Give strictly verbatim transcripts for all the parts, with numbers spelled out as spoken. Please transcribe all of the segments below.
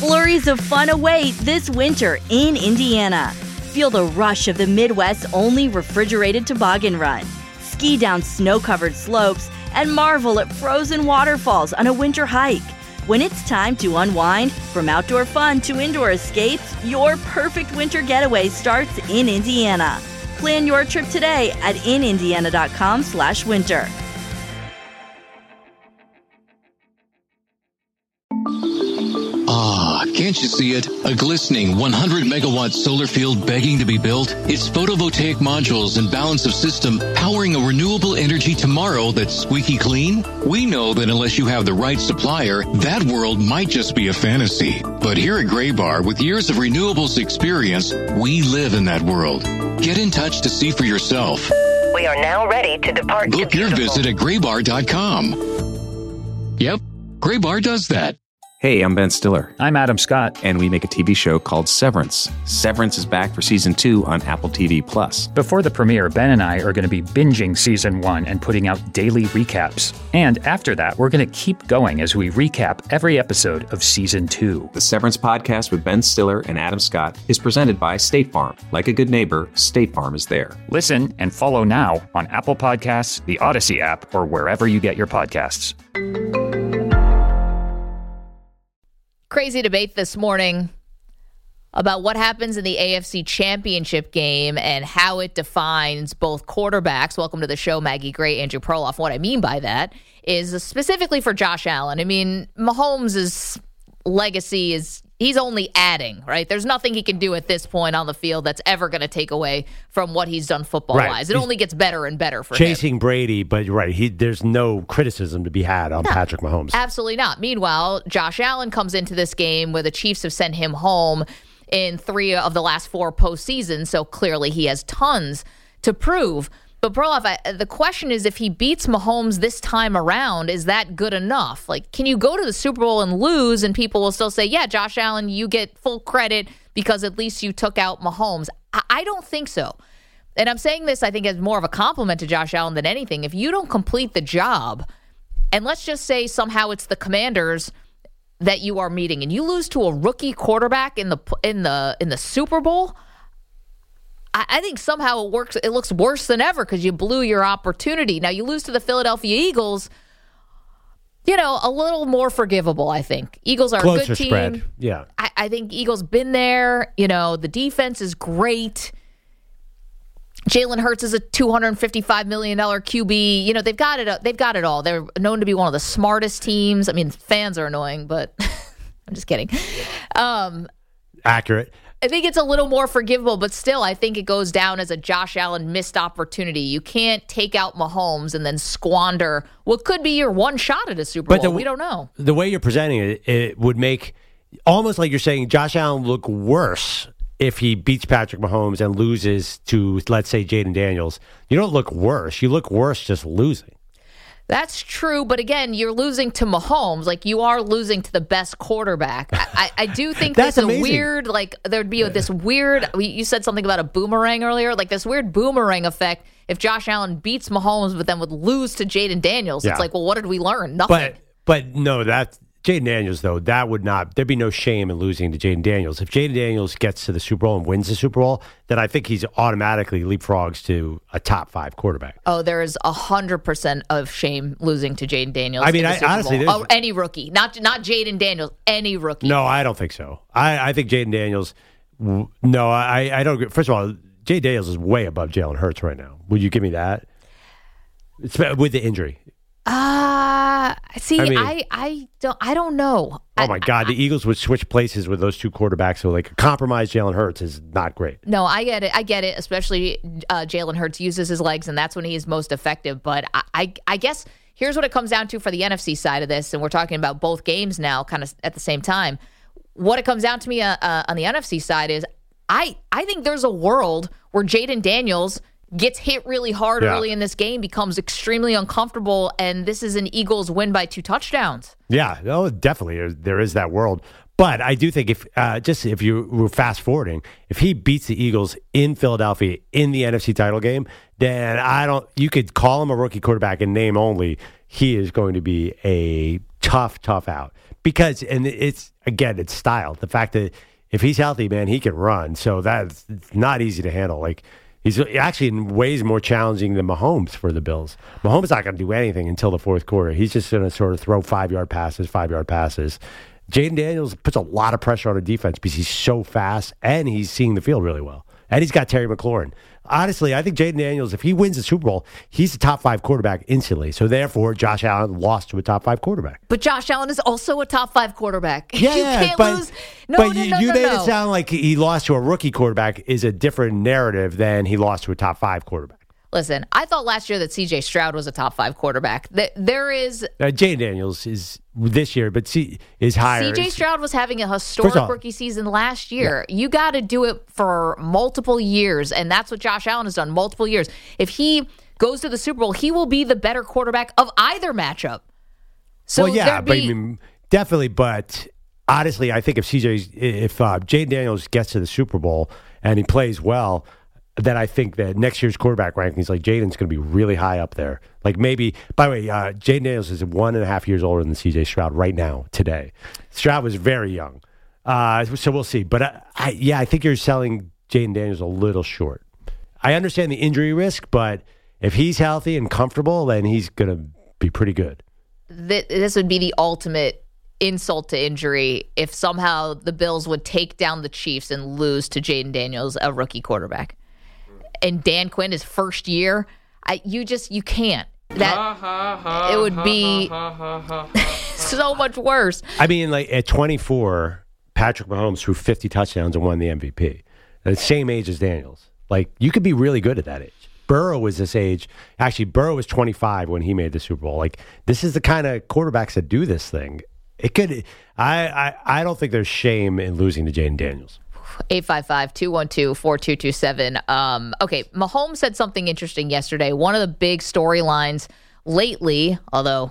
Flurries of fun await this winter in Indiana. Feel the rush of the Midwest's only refrigerated toboggan run. Ski down snow-covered slopes and marvel at frozen waterfalls on a winter hike. When it's time to unwind, from outdoor fun to indoor escapes, your perfect winter getaway starts in Indiana. Plan your trip today at in indiana dot com slash winter. Ah, can't you see it? A glistening one hundred megawatt solar field begging to be built? It's photovoltaic modules and balance of system powering a renewable energy tomorrow that's squeaky clean? We know that unless you have the right supplier, that world might just be a fantasy. But here at Graybar, with years of renewables experience, we live in that world. Get in touch to see for yourself. We are now ready to depart. Book to your visit at graybar dot com. Yep, Graybar does that. Hey, I'm Ben Stiller. I'm Adam Scott. And we make a T V show called Severance. Severance is back for season two on Apple T V Plus. Before the premiere, Ben and I are going to be binging season one and putting out daily recaps. And after that, we're going to keep going as we recap every episode of season two. The Severance podcast with Ben Stiller and Adam Scott is presented by State Farm. Like a good neighbor, State Farm is there. Listen and follow now on Apple Podcasts, the Odyssey app, or wherever you get your podcasts. Crazy debate this morning about what happens in the A F C Championship game and how it defines both quarterbacks. Welcome to the show, Maggie Gray, Andrew Perloff. What I mean by that is specifically for Josh Allen. I mean, Mahomes' legacy is he's only adding, right? There's nothing he can do at this point on the field that's ever going to take away from what he's done football-wise. Right. It he's only gets better and better for chasing him. Chasing Brady, but you're right. He, there's no criticism to be had on no, Patrick Mahomes. Absolutely not. Meanwhile, Josh Allen comes into this game where the Chiefs have sent him home in three of the last four postseasons, so clearly he has tons to prove. But, Perloff, I, the question is, if he beats Mahomes this time around, is that good enough? Like, can you go to the Super Bowl and lose, and people will still say, yeah, Josh Allen, you get full credit because at least you took out Mahomes? I, I don't think so. And I'm saying this, I think, as more of a compliment to Josh Allen than anything. If you don't complete the job, and let's just say somehow it's the Commanders that you are meeting, and you lose to a rookie quarterback in the in the in the Super Bowl, I think somehow it works. It looks worse than ever because you blew your opportunity. Now you lose to the Philadelphia Eagles. You know, a little more forgivable. I think Eagles are Closer a good team. Spread. Yeah, I, I think Eagles been there. You know, the defense is great. Jalen Hurts is a two hundred fifty-five million dollars Q B. You know, they've got it. They've got it all. They're known to be one of the smartest teams. I mean, fans are annoying, but I'm just kidding. Um, Accurate. I think it's a little more forgivable, but still, I think it goes down as a Josh Allen missed opportunity. You can't take out Mahomes and then squander what could be your one shot at a Super Bowl. The, we don't know. The way you're presenting it, it would make almost like you're saying Josh Allen look worse if he beats Patrick Mahomes and loses to, let's say, Jaden Daniels. You don't look worse. You look worse just losing. That's true, but again, you're losing to Mahomes. Like, you are losing to the best quarterback. I, I, I do think That's there's a amazing. weird, like, there'd be this weird, you said something about a boomerang earlier, like this weird boomerang effect if Josh Allen beats Mahomes but then would lose to Jaden Daniels. Yeah. It's like, well, what did we learn? Nothing. But, but no, that Jaden Daniels, though, that would not, there'd be no shame in losing to Jaden Daniels. If Jaden Daniels gets to the Super Bowl and wins the Super Bowl, then I think he's automatically leapfrogs to a top five quarterback. Oh, there is one hundred percent of shame losing to Jaden Daniels. I mean, in the I, Super honestly, Bowl. Oh, any rookie. Not not Jaden Daniels, any rookie. No, I don't think so. I, I think Jaden Daniels, no, I, I don't, first of all, Jaden Daniels is way above Jalen Hurts right now. Would you give me that? It's with the injury. Uh see, I, I, mean, I, I don't I don't know. Oh my God, I, the Eagles would switch places with those two quarterbacks, so like compromise Jalen Hurts is not great. No, I get it. I get it. Especially uh, Jalen Hurts uses his legs, and that's when he is most effective. But I, I, I guess here's what it comes down to for the N F C side of this, and we're talking about both games now, kind of at the same time. What it comes down to me uh, uh, on the N F C side is, I, I think there's a world where Jaden Daniels gets hit really hard yeah. early in this game, becomes extremely uncomfortable, and this is an Eagles win by two touchdowns. Yeah, no, definitely there is that world. But I do think if uh, just if you were fast forwarding, if he beats the Eagles in Philadelphia in the N F C title game, then I don't. You could call him a rookie quarterback in name only. He is going to be a tough, tough out. Because, and it's, again, it's style. The fact that if he's healthy, man, he can run. So that's not easy to handle. Like, he's actually in ways more challenging than Mahomes for the Bills. Mahomes not going to do anything until the fourth quarter. He's just going to sort of throw five-yard passes, five-yard passes. Jaden Daniels puts a lot of pressure on a defense because he's so fast, and he's seeing the field really well. And he's got Terry McLaurin. Honestly, I think Jaden Daniels, if he wins the Super Bowl, he's a top five quarterback instantly. So therefore, Josh Allen lost to a top five quarterback. But Josh Allen is also a top five quarterback. Yeah, you can't but, lose. No, but no, you, no, you no, made no. it sound like he lost to a rookie quarterback is a different narrative than he lost to a top five quarterback. Listen, I thought last year that C J Stroud was a top five quarterback. There is uh, Jaden Daniels is this year, but C is higher. C J Stroud was having a historic all, rookie season last year. Yeah. You got to do it for multiple years, and that's what Josh Allen has done multiple years. If he goes to the Super Bowl, he will be the better quarterback of either matchup. So well, yeah, be, but I mean, definitely. But honestly, I think if C J, if uh, Jaden Daniels gets to the Super Bowl and he plays well, then I think that next year's quarterback rankings, like Jaden's going to be really high up there. Like maybe, by the way, uh, Jaden Daniels is one and a half years older than C J Stroud right now, today. Stroud was very young. Uh, so we'll see. But I, I, yeah, I think you're selling Jaden Daniels a little short. I understand the injury risk, but if he's healthy and comfortable, then he's going to be pretty good. Th- this would be the ultimate insult to injury if somehow the Bills would take down the Chiefs and lose to Jaden Daniels, a rookie quarterback. And Dan Quinn, his first year, I, you just, you can't. That it would be so much worse. I mean, like at twenty-four, Patrick Mahomes threw fifty touchdowns and won the M V P. At the same age as Daniels. Like, you could be really good at that age. Burrow was this age. Actually, Burrow was twenty-five when he made the Super Bowl. Like, this is the kind of quarterbacks that do this thing. It could. I I, I don't think there's shame in losing to Jaden Daniels. eight five five, two one two, four two two seven. Um, okay, Mahomes said something interesting yesterday. One of the big storylines lately, although,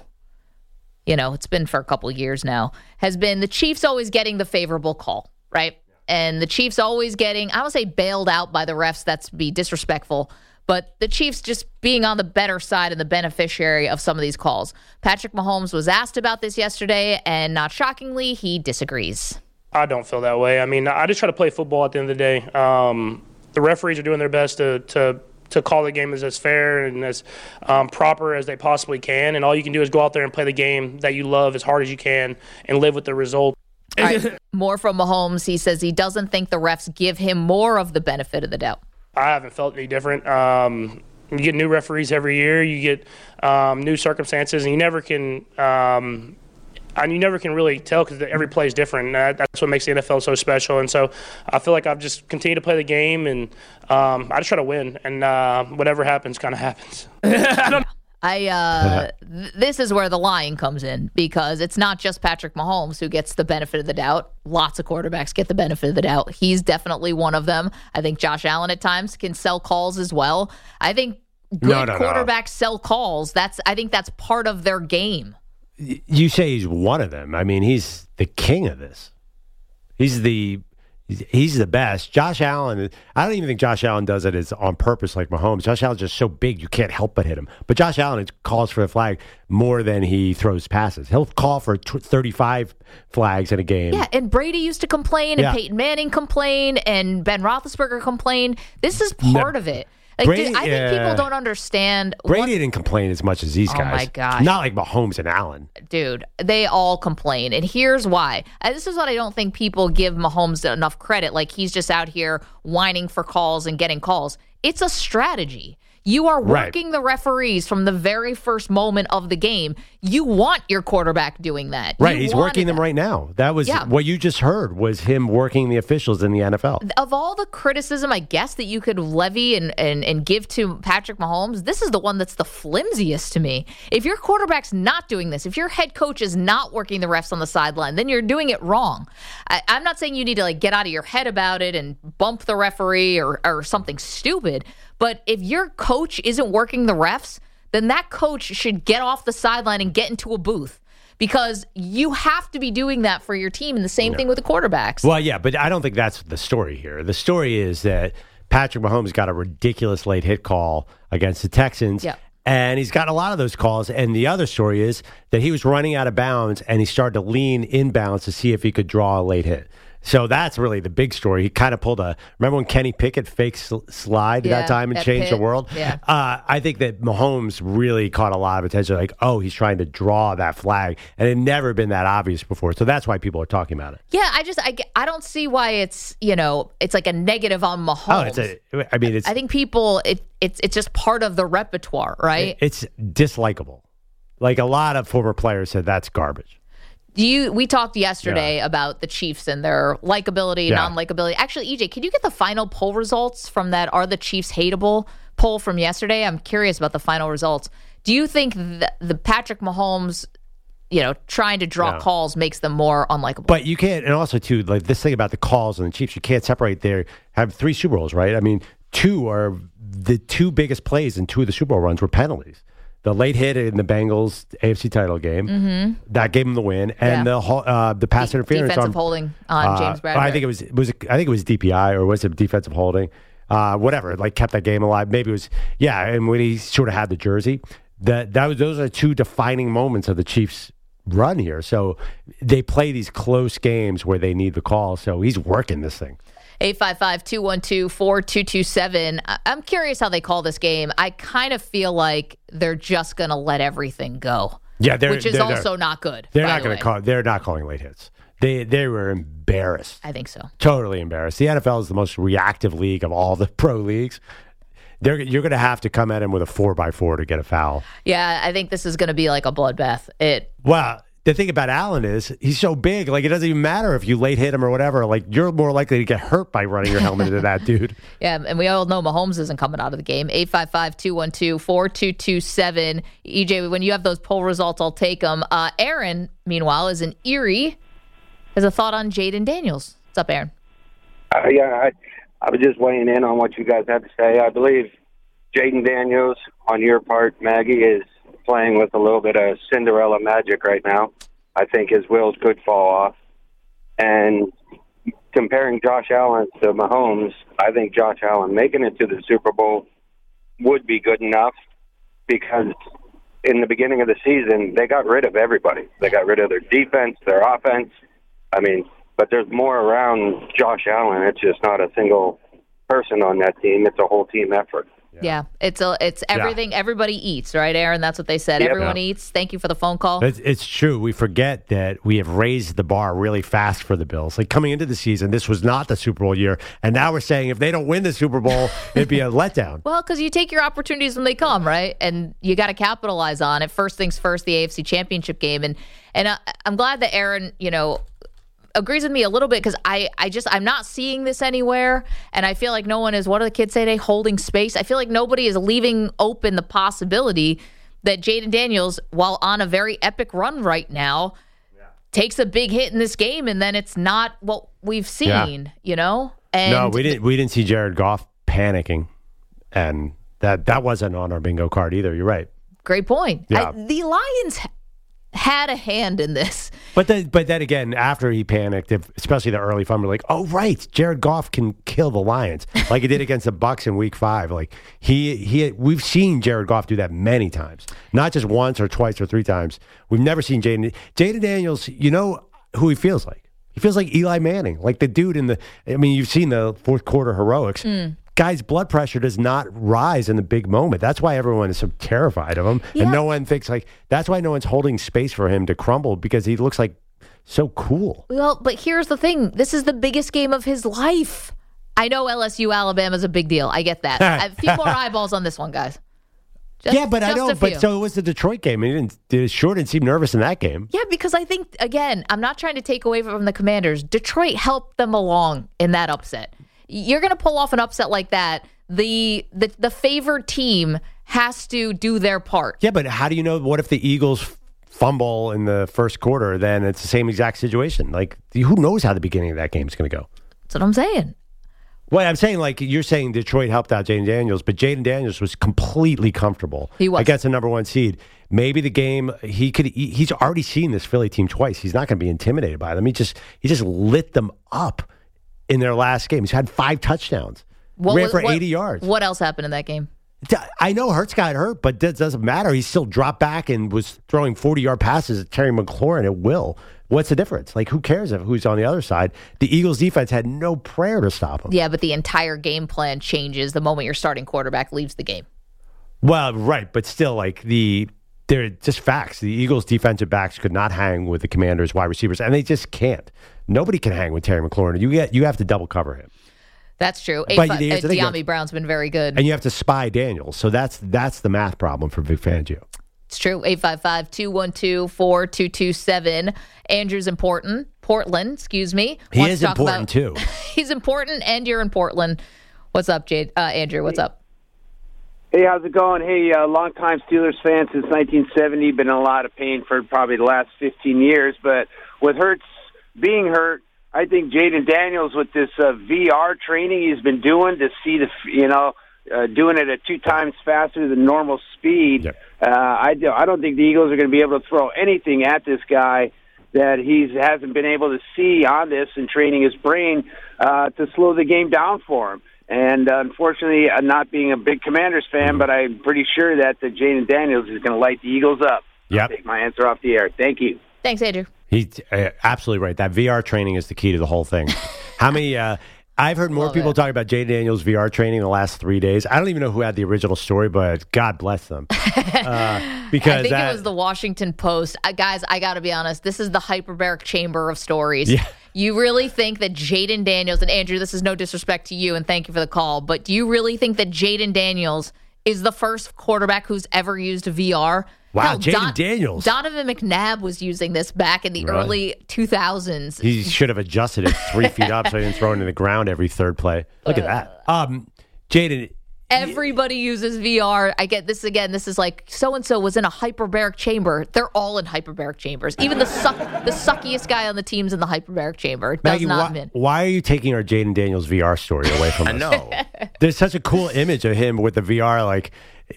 you know, it's been for a couple of years now, has been the Chiefs always getting the favorable call, right? And the Chiefs always getting, I would say bailed out by the refs. That's be disrespectful. But the Chiefs just being on the better side and the beneficiary of some of these calls. Patrick Mahomes was asked about this yesterday, and not shockingly, he disagrees. I don't feel that way. I mean, I just try to play football at the end of the day. Um, the referees are doing their best to to, to call the game as, as fair and as um, proper as they possibly can. And all you can do is go out there and play the game that you love as hard as you can and live with the result. All right, more from Mahomes. He says he doesn't think the refs give him more of the benefit of the doubt. I haven't felt any different. Um, you get new referees every year. You get um, new circumstances, and you never can um, – And you never can really tell because every play is different. And that's what makes the N F L so special. And so I feel like I've just continued to play the game, and um, I just try to win. And uh, whatever happens, kind of happens. I don't I uh, th- this is where the lying comes in, because it's not just Patrick Mahomes who gets the benefit of the doubt. Lots of quarterbacks get the benefit of the doubt. He's definitely one of them. I think Josh Allen at times can sell calls as well. I think good no, no, quarterbacks no. sell calls. That's I think that's part of their game. You say he's one of them. I mean, he's the king of this. He's the he's the best. Josh Allen, I don't even think Josh Allen does it as on purpose like Mahomes. Josh Allen's just so big you can't help but hit him. But Josh Allen calls for the flag more than he throws passes. He'll call for thirty-five flags in a game. Yeah, and Brady used to complain, and Yeah. Peyton Manning complained, and Ben Roethlisberger complained. This is part No. of it. Like, Brady- dude, I think yeah. people don't understand. Brady what, didn't complain as much as these Oh, guys. my gosh. Not like Mahomes and Allen. dude, they all complain. And here's why. And this is what I don't think people give Mahomes enough credit. Like, he's just out here whining for calls and getting calls. It's a strategy. You are Right. working the referees from the very first moment of the game. You want your quarterback doing that. Right, You he's wanted working them that. right now. That was Yeah. what you just heard was him working the officials in the N F L. Of all the criticism, I guess, that you could levy and, and, and give to Patrick Mahomes, this is the one that's the flimsiest to me. If your quarterback's not doing this, if your head coach is not working the refs on the sideline, then you're doing it wrong. I, I'm not saying you need to like get out of your head about it and bump the referee or, or something stupid, but if your coach isn't working the refs, then that coach should get off the sideline and get into a booth. Because you have to be doing that for your team, and the same thing with the quarterbacks. Well, yeah, but I don't think that's the story here. The story is that Patrick Mahomes got a ridiculous late hit call against the Texans. Yeah. And he's got a lot of those calls. And the other story is that he was running out of bounds and he started to lean inbounds to see if he could draw a late hit. So that's really the big story. He kind of pulled a, remember when Kenny Pickett fake sl- slide yeah, that time and changed Pitt. the world? Yeah. Uh, I think that Mahomes really caught a lot of attention. Like, oh, he's trying to draw that flag. And it had never been that obvious before. So that's why people are talking about it. Yeah, I just, I, I don't see why it's, you know, it's like a negative on Mahomes. Oh, it's a, I mean, it's. I think people, it, it's, it's just part of the repertoire, right? It's dislikable. Like a lot of former players said that's garbage. Do you? We talked yesterday Yeah. about the Chiefs and their likability, Yeah. non-likability. Actually, E J, can you get the final poll results from that Are the Chiefs Hateable poll from yesterday? I'm curious about the final results. Do you think the, the Patrick Mahomes, you know, trying to draw Yeah. calls makes them more unlikable? But you can't, and also too, like this thing about the calls and the Chiefs, you can't separate there. Have three Super Bowls, right? I mean, two are the two biggest plays in two of the Super Bowl runs were penalties. The late hit in the Bengals A F C title game Mm-hmm. that gave them the win, and Yeah. the ho- uh, the pass De- interference defensive on holding on uh, James Bradbury. I think it was it was I think it was D P I or was it defensive holding, uh, whatever. Like kept that game alive. Maybe it was yeah. And when he sort of had the jersey, that that was those are two defining moments of the Chiefs' run here. So they play these close games where they need the call. So he's working this thing. eight five five, two one two, four two two seven. I- I'm curious how they call this game. I kind of feel like they're just going to let everything go. Yeah, they're, which is they're, also they're, not good. They're by not the going way. to call. They're not calling late hits. They they were embarrassed. I think so. Totally embarrassed. The N F L is the most reactive league of all the pro leagues. They're, you're going to have to come at him with a four by four to get a foul. Yeah, I think this is going to be like a bloodbath. It. Well, the thing about Allen is he's so big. Like it doesn't even matter if you late hit him or whatever. Like you're more likely to get hurt by running your helmet into that dude. Yeah, and we all know Mahomes isn't coming out of the game. eight five five, two one two, four two two seven. E J, when you have those poll results, I'll take them. Uh, Aaron, meanwhile, is in Erie. Has a thought on Jaden Daniels. What's up, Aaron? Uh, yeah, I, I was just weighing in on what you guys had to say. I believe Jaden Daniels, on your part, Maggie, is playing with a little bit of Cinderella magic right now. I think his wheels could fall off. And comparing Josh Allen to Mahomes, I think Josh Allen making it to the Super Bowl would be good enough because in the beginning of the season, they got rid of everybody. They got rid of their defense, their offense. I mean, but there's more around Josh Allen. It's just not a single person on that team. It's a whole team effort. Yeah, yeah it's a, it's everything. Yeah. Everybody eats, right, Aaron? That's what they said. Yep. Everyone yeah. eats. Thank you for the phone call. It's, it's true. We forget that we have raised the bar really fast for the Bills. Like coming into the season, this was not the Super Bowl year, and now we're saying if they don't win the Super Bowl, it'd be a letdown. Well, because you take your opportunities when they come, right? And you got to capitalize on it. First things first, the A F C Championship game, and and uh, I'm glad that Aaron, you know, agrees with me a little bit because I, I just I'm not seeing this anywhere, and I feel like no one is. What do the kids say today? Holding space. I feel like nobody is leaving open the possibility that Jaden Daniels, while on a very epic run right now, yeah. takes a big hit in this game, and then it's not what we've seen. Yeah. You know, and no, we didn't. We didn't see Jared Goff panicking, and that that wasn't on our bingo card either. You're right. Great point. Yeah. I, the Lions had a hand in this. But then, but then again, after he panicked, if, especially the early fun, we're like, oh, right, Jared Goff can kill the Lions like he did against the Bucs in week five. Like he, he, we've seen Jared Goff do that many times, not just once or twice or three times. We've never seen Jaden. Jaden Daniels, you know who he feels like? He feels like Eli Manning, like the dude in the, I mean, you've seen the fourth quarter heroics. Mm. Guy's blood pressure does not rise in the big moment. That's why everyone is so terrified of him. Yeah. And no one thinks like, that's why no one's holding space for him to crumble because he looks like so cool. Well, but here's the thing. This is the biggest game of his life. I know L S U Alabama is a big deal. I get that. A few more eyeballs on this one, guys. Just, yeah, but I don't. But so it was the Detroit game. He didn't. Did sure didn't seem nervous in that game. Yeah, because I think again, I'm not trying to take away from the Commanders. Detroit helped them along in that upset. You're going to pull off an upset like that. The, the the favored team has to do their part. Yeah, but how do you know? What if the Eagles fumble in the first quarter? Then it's the same exact situation. Like, who knows how the beginning of that game is going to go? That's what I'm saying. Well, I'm saying, like, you're saying Detroit helped out Jaden Daniels, but Jaden Daniels was completely comfortable he was. against the number one seed. Maybe the game, he could. He's already seen this Philly team twice. He's not going to be intimidated by them. He just he just lit them up in their last game. He's had five touchdowns. What, ran for what, eighty yards. What else happened in that game? I know Hurts got hurt, but that doesn't matter. He still dropped back and was throwing forty-yard passes at Terry McLaurin at will. What's the difference? Like, who cares if who's on the other side? The Eagles' defense had no prayer to stop him. Yeah, but the entire game plan changes the moment your starting quarterback leaves the game. Well, right, but still, like, the they're just facts. The Eagles' defensive backs could not hang with the Commanders' wide receivers, and they just can't. Nobody can hang with Terry McLaurin. You get you have to double cover him. That's true. But uh, here's the thing, De'Ami Brown's been very good. And you have to spy Daniels. So that's that's the math problem for Vic Fangio. It's true. eight five five, two one two, four two two seven. Andrew's important. Portland, excuse me. He Wants is to talk important, about, too. He's important, and you're in Portland. What's up, Jade? Uh, Andrew, what's up? Hey, how's it going? Hey, uh, longtime Steelers fan since nineteen seventy. Been in a lot of pain for probably the last fifteen years. But with Hurts being hurt, I think Jaden Daniels with this uh, V R training he's been doing to see the, you know, uh, doing it at two times faster than normal speed. Yep. Uh, I, do, I don't think the Eagles are going to be able to throw anything at this guy that he hasn't been able to see on this and training his brain uh, to slow the game down for him. And uh, unfortunately, I'm not being a big Commanders fan, mm-hmm. but I'm pretty sure that the Jaden Daniels is going to light the Eagles up. Yep. I'll take my answer off the air. Thank you. Thanks, Andrew. He's uh, absolutely right. That V R training is the key to the whole thing. How many? Uh, I've heard more Love people it. talk about Jaden Daniels' V R training the last three days. I don't even know who had the original story, but God bless them. Uh, because I think that, it was the Washington Post. Uh, guys, I got to be honest. This is the hyperbaric chamber of stories. Yeah. You really think that Jaden Daniels, and Andrew, this is no disrespect to you, and thank you for the call, but do you really think that Jaden Daniels is the first quarterback who's ever used V R? Wow, Hell, Jaden Don- Daniels. Donovan McNabb was using this back in the Right. early two thousands. He should have adjusted it three feet up so he didn't throw it in the ground every third play. Look at that. Um, Jaden. Everybody uses V R. I get this again. This is like so-and-so was in a hyperbaric chamber. They're all in hyperbaric chambers. Even the suck, the suckiest guy on the team's in the hyperbaric chamber. It does Maggie, not why, win. why are you taking our Jaden Daniels V R story away from us? I know. There's such a cool image of him with the V R. Like,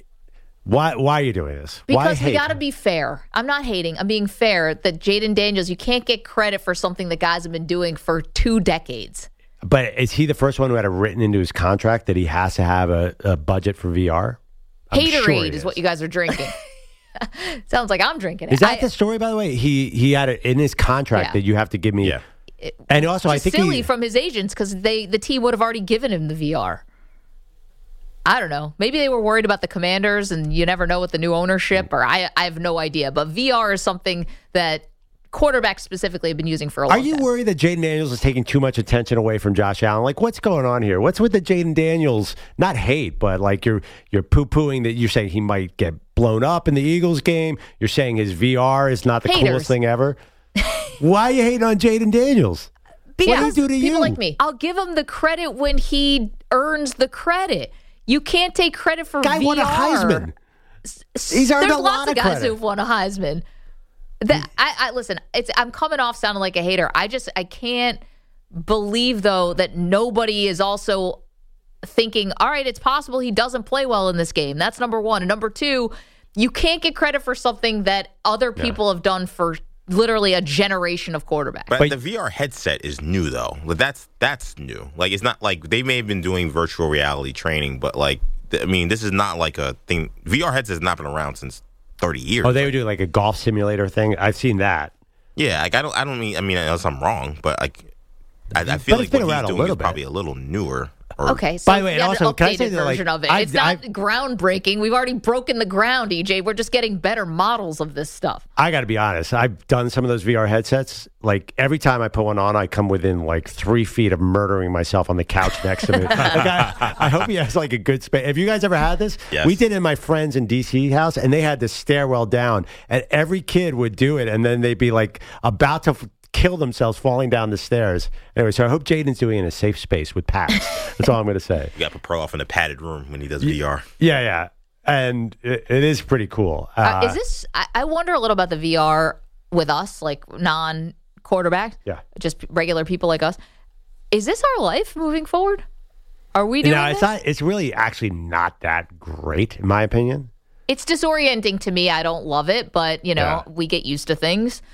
why Why are you doing this? Why Because we hate? got to be fair. I'm not hating. I'm being fair that Jaden Daniels, you can't get credit for something that guys have been doing for two decades. But is he the first one who had it written into his contract that he has to have a, a budget for V R? I'm Haterade sure he is what you guys are drinking. Sounds like I'm drinking it. Is that I- the story, by the way? He he had it in his contract Yeah. that you have to give me. Yeah. And also, I Just think silly he, from his agents because they the team would have already given him the V R. I don't know. Maybe they were worried about the Commanders, and you never know with the new ownership, or I I have no idea. But V R is something that quarterbacks specifically have been using for a long Are you time. worried that Jaden Daniels is taking too much attention away from Josh Allen? Like, what's going on here? What's with the Jaden Daniels? Not hate, but like you're you're poo pooing that you're saying he might get blown up in the Eagles game. You're saying his V R is not the Haters. coolest thing ever. Why are you hating on Jaden Daniels? What did he do to people you? like me. I'll give him the credit when he earns the credit. You can't take credit for Guy V R. won a Heisman. He's earned There's a lots lot of of guys credit. who've won a Heisman. That, I, I listen. It's I'm coming off sounding like a hater. I just I can't believe though that nobody is also thinking. All right, it's possible he doesn't play well in this game. That's number one. And number two, you can't get credit for something that other people have done for literally a generation of quarterbacks. But, But- the V R headset is new, though. Like, That's that's new. Like, it's not like they may have been doing virtual reality training, but like, th- I mean, this is not like a thing. V R headset has not been around since thirty years. Oh, they would do like a golf simulator thing. I've seen that. Yeah, like I don't, I don't mean, I mean, unless I'm wrong, but like, I, I feel But like it's been what around he's a doing little is bit. probably a little newer. Or, Okay, so By the way, you have also, an can I updated say that, like, version of it. I- It's not I- groundbreaking. We've already broken the ground, E J. We're just getting better models of this stuff. I got to be honest. I've done some of those V R headsets. Like every time I put one on, I come within like three feet of murdering myself on the couch next to me. Like, I, I hope he has like a good space. Have you guys ever had this? Yes. We did it in my friends in D C house, and they had this stairwell down, and every kid would do it, and then they'd be like about to f- kill themselves falling down the stairs. Anyway, so I hope Jaden's doing it in a safe space with pads. That's all I'm going to say. you got to put Pearl off in a padded room when he does V R. Yeah, yeah. And it, it is pretty cool. Uh, is this? I, I wonder a little about the V R with us, like non-quarterback, Yeah. just regular people like us. Is this our life moving forward? Are we doing No, this? it's not. It's really actually not that great, in my opinion. It's disorienting to me. I don't love it, but you know, Yeah. we get used to things.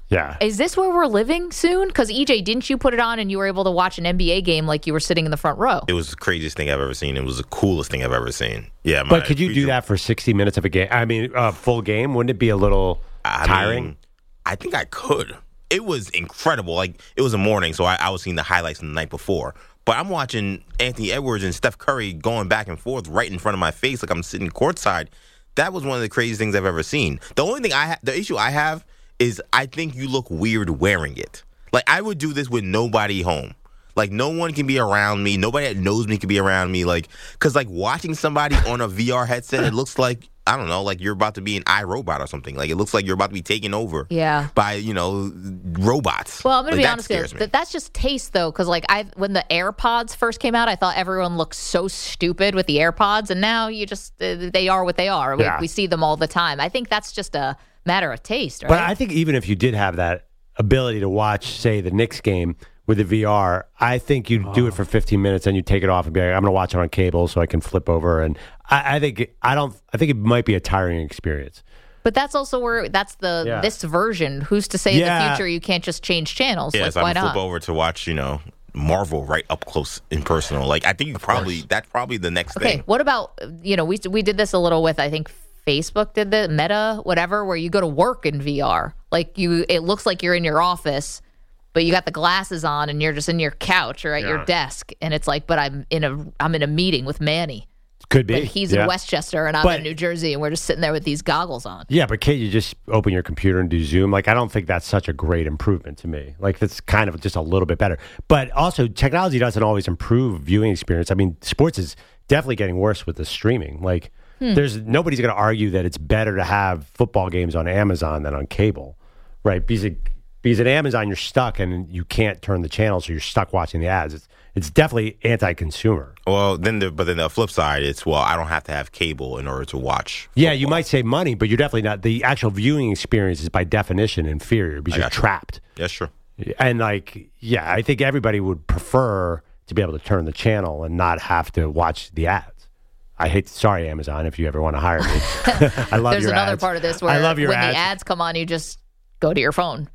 Yeah. Is this where we're living soon? Because E J, didn't you put it on and you were able to watch an N B A game like you were sitting in the front row? It was the craziest thing I've ever seen. It was the coolest thing I've ever seen. Yeah, my But could you do future- that for sixty minutes of a game? I mean, a full game? Wouldn't it be a little I tiring? mean, I think I could. It was incredible. Like, it was a morning, so I, I was seeing the highlights from the night before. But I'm watching Anthony Edwards and Steph Curry going back and forth right in front of my face like I'm sitting courtside. That was one of the craziest things I've ever seen. The only thing I ha- the issue I have is I think you look weird wearing it. Like, I would do this with nobody home. Like, no one can be around me. Nobody that knows me can be around me. Like, because, like, watching somebody on a V R headset, it looks like, I don't know, like you're about to be an iRobot or something. Like, it looks like you're about to be taken over Yeah. by, you know, robots. Well, I'm going to Like, be that honest with scares you. me. That, that's just taste, though, because like I, when the AirPods first came out, I thought everyone looked so stupid with the AirPods, and now you just uh, they are what they are. We, Yeah. we see them all the time. I think that's just a matter of taste, right? But I think even if you did have that ability to watch, say, the Knicks game with the V R, I think you'd do it for fifteen minutes and you take it off and be like, I'm going to watch it on cable so I can flip over. And I, I think I don't. I think it might be a tiring experience. But that's also where that's the Yeah. this version. Who's to say in Yeah. the future you can't just change channels? Yeah, like, so why I'm gonna not? flip over to watch, you know, Marvel right up close and personal. Like, I think you probably that's probably the next Okay, thing. what about, you know, we we did this a little with, I think Facebook did the Meta, whatever, where you go to work in V R. Like, you, it looks like you're in your office, but you got the glasses on and you're just in your couch or at your Yeah. desk, and it's like, but I'm in a I'm in a meeting with Manny. Could be. But he's yeah. in Westchester and I'm But- in New Jersey, and we're just sitting there with these goggles on. Yeah, but can't you just open your computer and do Zoom? Like, I don't think that's such a great improvement to me. Like, that's kind of just a little bit better. But also, technology doesn't always improve viewing experience. I mean, sports is definitely getting worse with the streaming. Like, Hmm. there's nobody's going to argue that it's better to have football games on Amazon than on cable, right? Because, it, because at Amazon, you're stuck and you can't turn the channel, so you're stuck watching the ads. It's, it's definitely anti-consumer. Well, then, the, but then the flip side, it's well, I don't have to have cable in order to watch. Yeah, you might save money, but you're definitely not. The actual viewing experience is by definition inferior because I you're got you. trapped. That's true. And like, yeah, I think everybody would prefer to be able to turn the channel and not have to watch the ads. I hate, sorry, Amazon, if you ever want to hire me. I love There's your another ads. part of this where I love your when ads. the ads come on, you just go to your phone.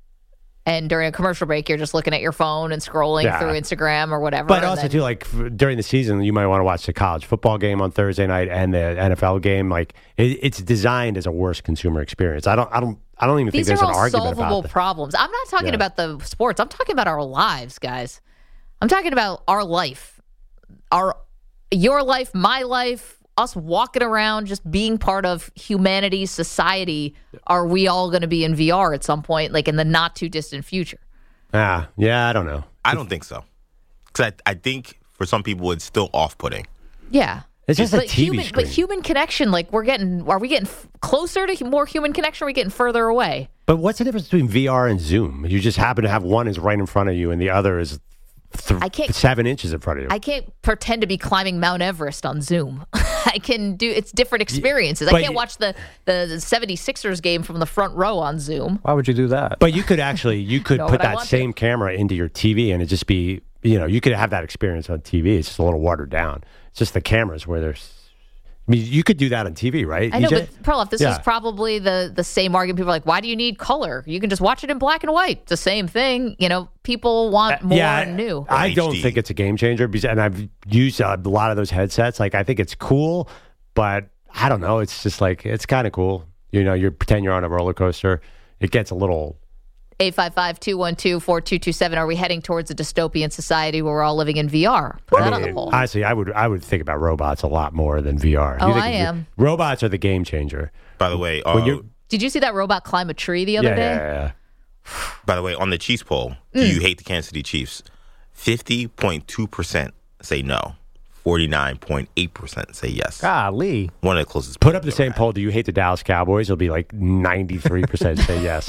And during a commercial break, you're just looking at your phone and scrolling Yeah. through Instagram or whatever. But and also then- too, like f- during the season, you might want to watch the college football game on Thursday night and the N F L game. Like it, it's designed as a worse consumer experience. I don't, I don't, I don't even These think are there's an all argument solvable about that. problems. I'm not talking Yeah. about the sports. I'm talking about our lives, guys. I'm talking about our life, our, your life, my life, us walking around, just being part of humanity's society. Are we all going to be in V R at some point, like in the not too distant future? Ah, yeah, I don't know. I don't think so. Because I, I think for some people, it's still off-putting. Yeah. It's just a but T V human, screen. But human connection, like we're getting, are we getting f- closer to more human connection? Or are we getting further away? But what's the difference between V R and Zoom? You just happen to have one is right in front of you and the other is th- I can't- seven inches in front of you. I can't pretend to be climbing Mount Everest on Zoom. I can do, it's different experiences. but I can't you- watch the, the seventy-sixers game from the front row on Zoom. Why would you do that? But you could actually, you could No, put but I that want same camera into your T V and it just be, you know, you could have that experience on T V. It's just a little watered down. It's just the cameras where there's, I mean, you could do that on T V, right? I know, E J? but Perloff, this Yeah. is probably the, the same argument. People are like, why do you need color? You can just watch it in black and white. It's the same thing. You know, people want more Uh, yeah, and new. I H don't D. think it's a game changer because, and I've used a lot of those headsets. Like, I think it's cool, but I don't know. It's just like, it's kind of cool. You know, you pretend you're on a roller coaster. It gets a little, eight five five, two one two, four two two seven. Are we heading towards a dystopian society where we're all living in V R? Put that I on the mean, poll. honestly, I would, I would think about robots a lot more than V R. Oh, You think I v- am. Robots are the game changer. By the way, uh, When you, Did you see that robot climb a tree the other yeah, day? yeah, yeah, yeah. by the way, on the Chiefs poll, Mm. do you hate the Kansas City Chiefs? fifty point two percent say no. forty-nine point eight percent say yes. Golly. One of the closest. Put polls up the I've same had. poll. Do you hate the Dallas Cowboys? It'll be like ninety-three percent say yes.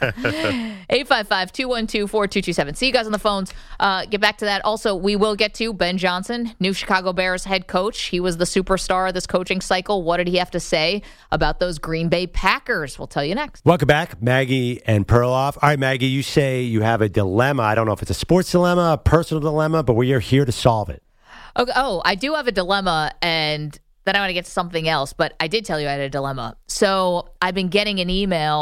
eight five five, two one two, four two two seven. See you guys on the phones. Uh, get back to that. Also, we will get to Ben Johnson, new Chicago Bears head coach. He was the superstar of this coaching cycle. What did he have to say about those Green Bay Packers? We'll tell you next. Welcome back, Maggie and Perloff. All right, Maggie, you say you have a dilemma. I don't know if it's a sports dilemma, a personal dilemma, but we are here to solve it. Okay, oh, I do have a dilemma, and then I want to get to something else, but I did tell you I had a dilemma. So I've been getting an email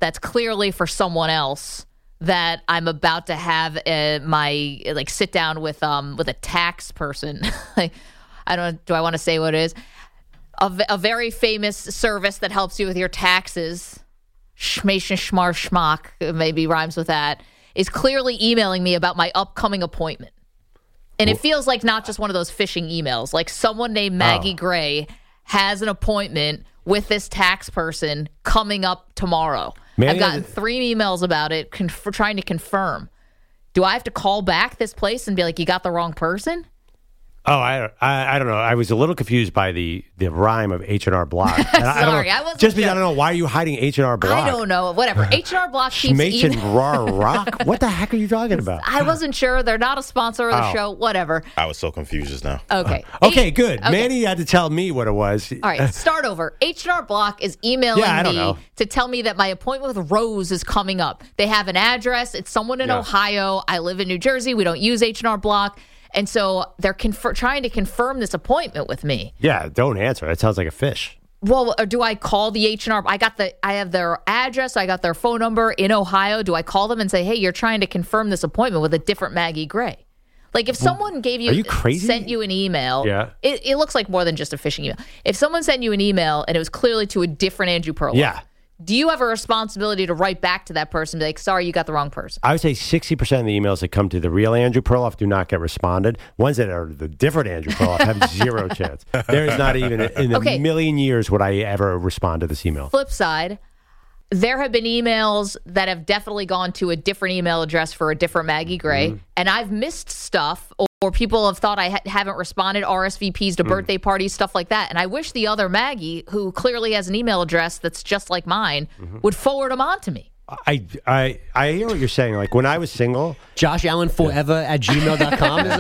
that's clearly for someone else that I'm about to have uh, my like sit down with um with a tax person. Like, I don't do I want to say what it is? A, v- a very famous service that helps you with your taxes. Schmation Schmar Schmock, maybe rhymes with that, is clearly emailing me about my upcoming appointment. And it feels like not just one of those phishing emails. Like someone named Maggie oh. Gray has an appointment with this tax person coming up tomorrow. Maybe I've gotten three emails about it conf- trying to confirm. Do I have to call back this place and be like, you got the wrong person? Oh, I, I I don't know. I was a little confused by the, the rhyme of H and R Block. And Sorry, I, I, don't know, I wasn't just because sure. I don't know why are you hiding H and R Block. I don't know. Whatever. H and R Block keeps Schmach and email- Rar Rock. What the heck are you talking about? I wasn't sure. They're not a sponsor of the Oh. show. Whatever. I was so confused just now. Okay. Okay, H- good. okay. Manny had to tell me what it was. All right, start over. H and R Block is emailing Yeah, I don't me know. to tell me that my appointment with Rose is coming up. They have an address. It's someone in Yeah. Ohio. I live in New Jersey. We don't use H and R Block. And so they're confer- trying to confirm this appointment with me. Yeah, don't answer. It sounds like a fish. Well, or do I call the H and R? I got the, I have their address. I got their phone number in Ohio. Do I call them and say, hey, you're trying to confirm this appointment with a different Maggie Gray? Like if someone gave you, Are you crazy? sent you an email, Yeah. it, it looks like more than just a phishing email. If someone sent you an email and it was clearly to a different Andrew Perloff, Yeah. do you have a responsibility to write back to that person and be like, sorry, you got the wrong person? I would say sixty percent of the emails that come to the real Andrew Perloff do not get responded. Ones that are the different Andrew Perloff have zero chance. There is not even in a Okay. million years would I ever respond to this email. Flip side, there have been emails that have definitely gone to a different email address for a different Maggie Gray, Mm-hmm. and I've missed stuff, or, or people have thought I ha- haven't responded, R S V Ps to Mm. birthday parties, stuff like that. And I wish the other Maggie, who clearly has an email address that's just like mine, Mm-hmm. would forward them on to me. I, I, I hear what you're saying. Like when I was single, Josh Allen forever at gmail dot com is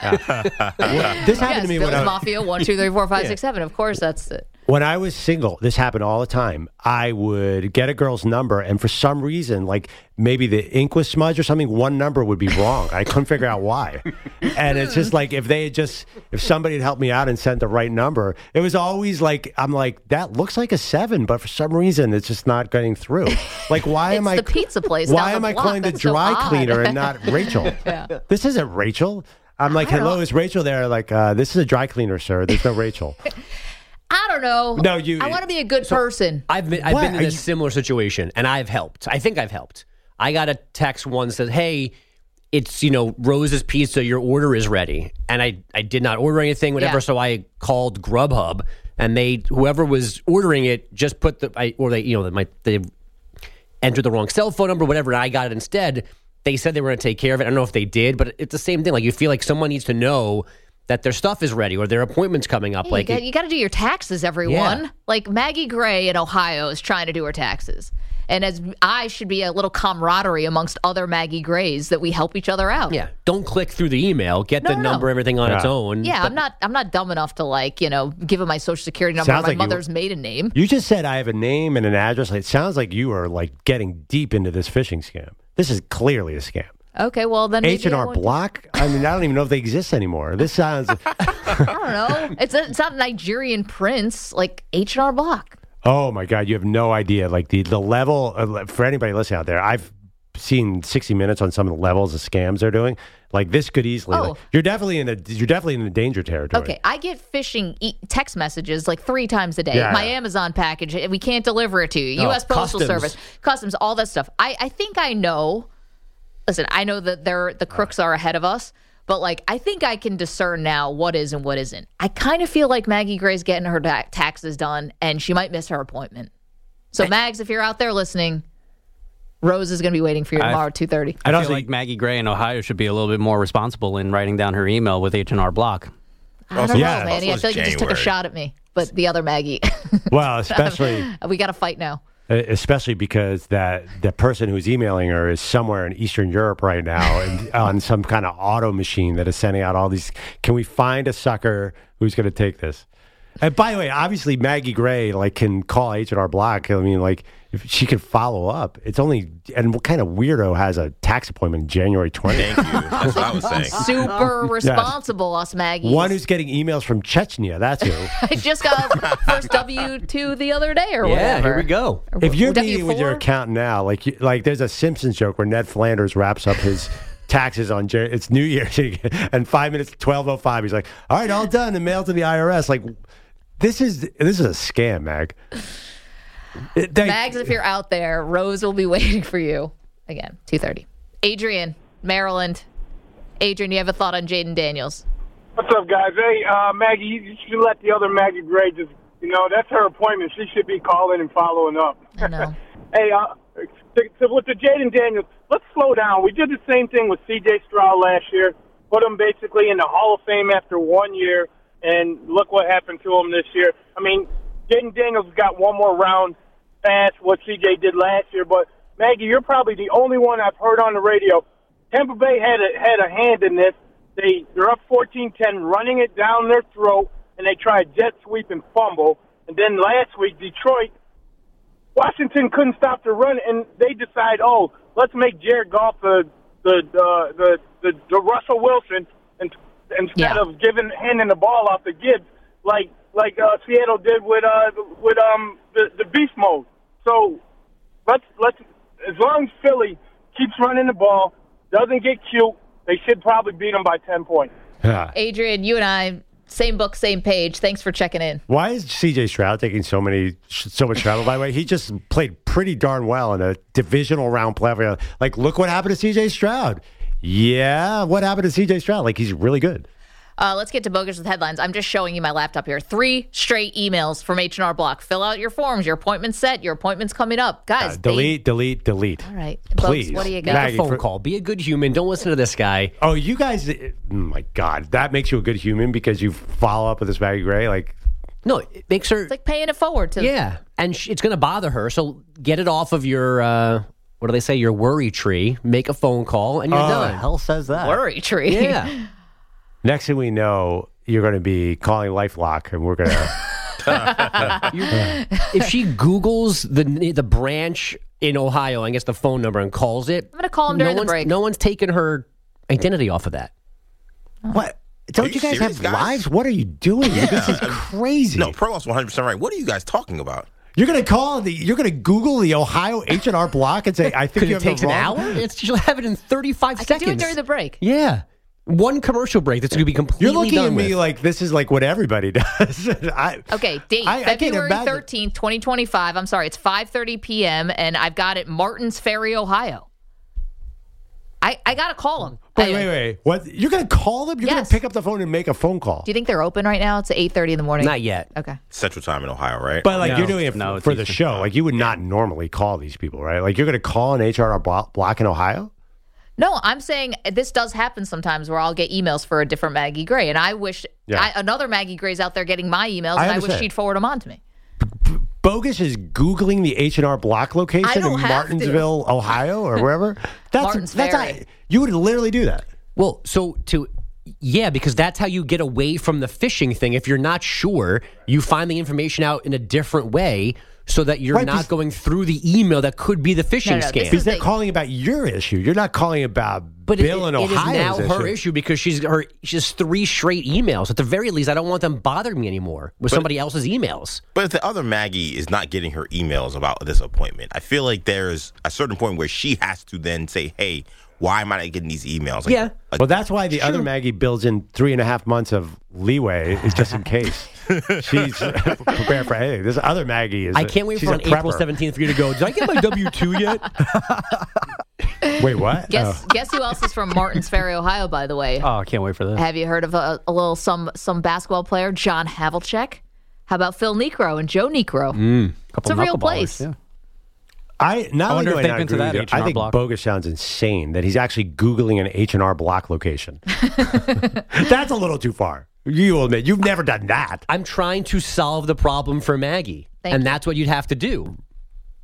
that? well, this happened Yes, to me Bills when I, Mafia, one, two, three, four, five, six, seven. Of course, that's it. when I was single, this happened all the time. I would get a girl's number, and for some reason, like maybe the ink was smudged or something, one number would be wrong. I couldn't figure out why. And it's just like if they had just, if somebody had helped me out and sent the right number, it was always like, I'm like, that looks like a seven, but for some reason, it's just not getting through. Like, why am It's I? the pizza place Why down am the I block. calling the That's so dry odd. cleaner and not Rachel? Yeah. This isn't Rachel. I'm like, I don't hello, know. is Rachel there? Like, uh, this is a dry cleaner, sir. There's no Rachel. I don't know. No, you- I want to be a good person. I've been I've What? been in Are a you- similar situation, and I've helped. I think I've helped. I got a text once that says, "Hey, it's you know Rose's Pizza. Your order is ready," and I I did not order anything, whatever. Yeah. So I called Grubhub, and they whoever was ordering it just put the I, or they you know my they entered the wrong cell phone number, whatever. And I got it instead. They said they were going to take care of it. I don't know if they did, but it's the same thing. Like you feel like someone needs to know that their stuff is ready or their appointment's coming up. Hey, like you, it- got, you got to do your taxes, everyone. Yeah. Like Maggie Gray in Ohio is trying to do her taxes. And as I should be a little camaraderie amongst other Maggie Grays that we help each other out. yeah, don't click through the email. Get No, the no, no. number, everything on its Yeah. own. Yeah, but- I'm not I'm not dumb enough to like, you know, give him my social security number Sounds or my like you- mother's maiden name. You just said I have a name and an address. It sounds like you are like getting deep into this phishing scam. This is clearly a scam. Okay, well then maybe H and I R won't- Block. I mean, I don't even know if they exist anymore. This sounds. I don't know. It's a, it's not a Nigerian prince like H and R Block. Oh my God, you have no idea. Like the the level uh, for anybody listening out there. I've seen sixty minutes on some of the levels of scams they're doing. Like this could easily. Oh. Like, you're definitely in the you're definitely in the danger territory. Okay, I get phishing e- text messages like three times a day. Yeah, My yeah. Amazon package, we can't deliver it to you. Oh, U S Postal customs. Service, customs, all that stuff. I, I think I know. Listen, I know that they're, the crooks are ahead of us, but like I think I can discern now what is and what isn't. I kind of feel like Maggie Gray's getting her ta- taxes done, and she might miss her appointment. So, Mags, if you're out there listening, Rose is going to be waiting for you I- tomorrow at two thirty. I feel like Maggie Gray in Ohio should be a little bit more responsible in writing down her email with H and R Block. I don't Also- know, yeah, Manny. I also feel like you just took a January. shot at me, but the other Maggie. Well, especially we got to fight now. especially because that the person who's emailing her is somewhere in Eastern Europe right now and on some kind of auto machine that is sending out all these. Can we find a sucker who's going to take this? And by the way, obviously Maggie Gray like can call H and R Block. I mean, like if she can follow up. It's only and what kind of weirdo has a tax appointment January twentieth? Thank you. That's what I was saying. Super responsible, us Maggies. One who's getting emails from Chechnya. That's who. I just got first W two the other day or Yeah, whatever. here we go. If you're W meeting with your four? accountant now, like you- like there's a Simpsons joke where Ned Flanders wraps up his taxes on Jan- it's New Year's and five minutes twelve oh five he's like, all right, all done and mailed to the I R S. Like this is this is a scam, Mag. It- they- Mags, if you're out there, Rose will be waiting for you. Again, two thirty. Adrian, Maryland. Adrian, you have a thought on Jaden Daniels? What's up, guys? Hey, uh, Maggie, you should let the other Maggie Gray just, you know, that's her appointment. She should be calling and following up. I know. Hey, uh, to, to, with the Jaden Daniels, let's slow down. We did the same thing with C J Stroud last year, put him basically in the Hall of Fame after one year, and look what happened to him this year. I mean, Jaden Daniels got one more round past what C J did last year, but Maggie, you're probably the only one I've heard on the radio. Tampa Bay had a, had a hand in this. They, they're up fourteen ten, running it down their throat, and they try a jet sweep and fumble. And then last week, Detroit, Washington couldn't stop the run, and they decide, oh, let's make Jared Goff the the the the, the, the Russell Wilson, and instead Yeah. of giving handing the ball off to Gibbs, like like uh, Seattle did with uh with um the, the beast mode. So let's let's as long as Philly keeps running the ball, doesn't get cute, they should probably beat them by ten points. Yeah. Adrian, you and I, same book, same page. Thanks for checking in. Why is C J Stroud taking so many so much travel? By the way, he just played pretty darn well in a divisional round playoff. Like, look what happened to C J Stroud. Yeah, what happened to C J Stroud? Like, he's really good. Uh, let's get to Bogus with headlines. I'm just showing you my laptop here. Three straight emails from H and R Block. Fill out your forms. Your appointment's set. Your appointment's coming up. Guys, Uh, delete, delete, delete. All right. Please. Bogus, what do you Make got? Maggie, a phone for- call. Be a good human. Don't listen to this guy. Oh, you guys! Oh my God, that makes you a good human because you follow up with this Maggie Gray. Like, No, it makes her. It's like paying it forward to. Yeah, and sh- it's going to bother her. So get it off of your, uh, what do they say, your worry tree. Make a phone call, and you're Oh, done. hell says that. Worry tree. Yeah. Next thing we know, you're going to be calling LifeLock, and we're going to. If she Googles the the branch in Ohio and gets the phone number and calls it, I'm going to call him during no the one's, break. no one's taking her identity off of that. What? Don't you you, guys serious, have guys? lives? What are you doing? Yeah. This is crazy. No, Provost one hundred percent right. What are you guys talking about? You're going to call the. You're going to Google the Ohio H and R Block and say, "I think Because you it have takes the an wrong-" hour. It's she'll have it in thirty-five I can seconds. do it during the break. Yeah, one commercial break that's going to be completely You're looking done at me with. like this is like what everybody does. I, Okay, date I- I can't February imagine. thirteenth, twenty twenty-five. I'm sorry, it's five thirty p.m. and I've got it Martins Ferry, Ohio. I, I got to call them. Wait, wait, wait. What? You're going to call them? You're going Yes. to pick up the phone and make a phone call? Do you think they're open right now? It's eight thirty in the morning. Not yet. Okay. Central Time in Ohio, right? But like No. you're doing it No, f- it's for the Eastern show. Like you would not normally call these people, right? Like you're going to call an H R blo- block in Ohio? No, I'm saying this does happen sometimes where I'll get emails for a different Maggie Gray, and I wish Yeah. I, another Maggie Gray's out there getting my emails, I and I wish understand. she'd forward them on to me. Bogus is Googling the H and R Block I location don't in have Martinsville, Ohio, or wherever. That's Martins that's Ferry. not, you would literally do that. Well, so to yeah, because that's how you get away from the phishing thing. If you're not sure, you find the information out in a different way so that you're Right, not because- going through the email that could be the phishing No, no, scam. this Because is they're the- calling about your issue. You're not calling about But Bill it, in it is Ohio's now her issue. issue because she's her she has three straight emails. At the very least, I don't want them bothering me anymore with somebody else's emails. But if the other Maggie is not getting her emails about this appointment, I feel like there's a certain point where she has to then say, hey, why am I not getting these emails? Like, Yeah. like, Well, that's why the other Maggie builds in three and a half months of leeway, is just in case. She's prepared for anything. This other Maggie is. I a- can't wait she's for a on April prepper. seventeenth for you to go, did I get my W two yet? Wait, what? Guess guess who else is from Martins Ferry, Ohio? By the way, Oh, I can't wait for this. have you heard of a, a little some some basketball player, John Havlicek? How about Phil Necro and Joe Necro? Mm, It's a real place. Yeah. I not I only wonder do if I they've not been to agree that with you, H and R I think Block. Bogus sounds insane that he's actually Googling an H and R Block location. That's a little too far. You will admit, you've never done that. I'm trying to solve the problem for Maggie. Thank and you. that's what you'd have to do.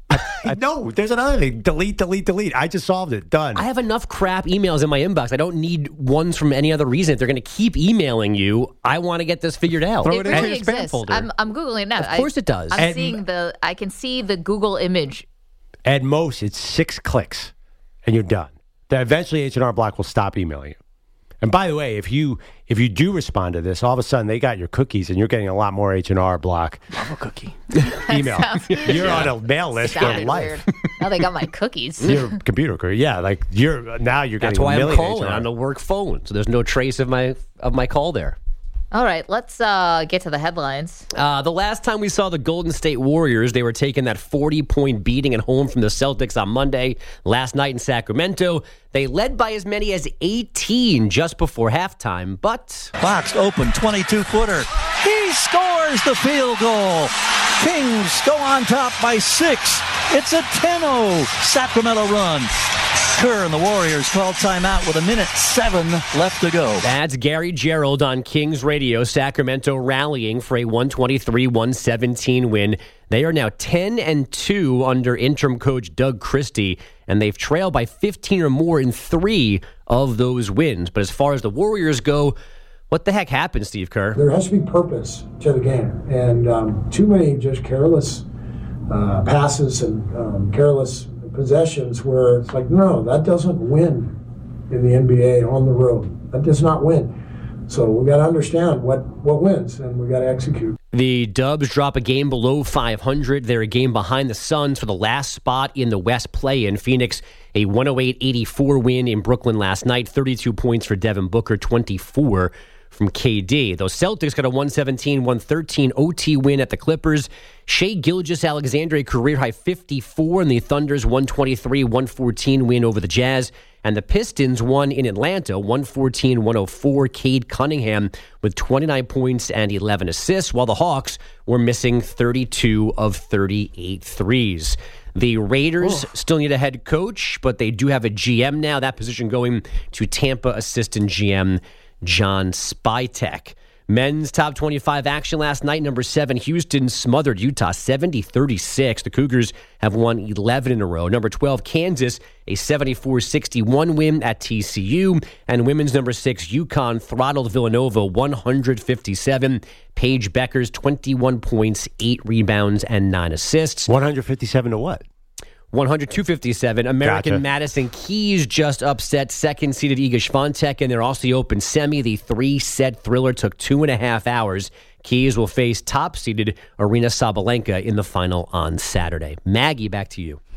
Uh, no, there's another thing. Delete, delete, delete. I just solved it. Done. I have enough crap emails in my inbox. I don't need ones from any other reason. If they're going to keep emailing you, I want to get this figured out. It really exists. I'm, I'm Googling it now. Of course I, it does. I'm And- seeing the, I can see the Google image. At most, it's six clicks, and you're done. Then eventually, H and R Block will stop emailing you. And by the way, if you if you do respond to this, all of a sudden they got your cookies, and you're getting a lot more H and R Block Love a cookie. email. You're on a mail list for Sounded life. weird. Now they got my cookies. Your computer career, yeah, like you're now you're That's getting. why a I'm million calling H and R. on the work phone, so there's no trace of my of my call there. All right, let's uh, get to the headlines. Uh, the last time we saw the Golden State Warriors, they were taking that forty-point beating at home from the Celtics on Monday. Last night in Sacramento, they led by as many as eighteen just before halftime, but... Box open, twenty-two footer. He scores the field goal. Kings go on top by six. It's a ten oh Sacramento run. Kerr and the Warriors called timeout with a minute seven left to go. That's Gary Gerald on Kings Radio. Sacramento rallying for a one twenty-three one seventeen win. They are now ten and two under interim coach Doug Christie, and they've trailed by fifteen or more in three of those wins. But as far as the Warriors go, what the heck happened, Steve Kerr? There has to be purpose to the game, and um, too many just careless uh, passes and um, careless possessions where it's like, no, that doesn't win in the N B A on the road. That does not win. So we got to understand what, what wins, and we got to execute. The Dubs drop a game below five hundred. They're a game behind the Suns for the last spot in the West play-in. Phoenix, a one oh eight eighty-four win in Brooklyn last night. thirty-two points for Devin Booker, twenty-four from K D. Those Celtics got a one seventeen one thirteen O T win at the Clippers. Shai Gilgeous-Alexander, a career-high fifty-four, and the Thunder's one twenty-three one fourteen win over the Jazz. And the Pistons won in Atlanta, one fourteen one oh four. Cade Cunningham with twenty-nine points and eleven assists, while the Hawks were missing thirty-two of thirty-eight threes. The Raiders oh. still need a head coach, but they do have a G M now. That position going to Tampa assistant G M John Spytek. Men's top twenty-five action last night. Number seven, Houston smothered Utah seventy thirty-six. The Cougars have won eleven in a row. Number twelve, Kansas, a seventy-four sixty-one win at T C U. And women's number six, UConn, throttled Villanova one fifty-seven. Paige Beckers, twenty-one points, eight rebounds, and nine assists. one fifty-seven to what? one hundred two fifty-seven. American Gotcha. Madison Keys just upset second-seeded Iga Swiatek in their Aussie Open semi. The three-set thriller took two and a half hours. Keys will face top-seeded Arina Sabalenka in the final on Saturday. Maggie, back to you.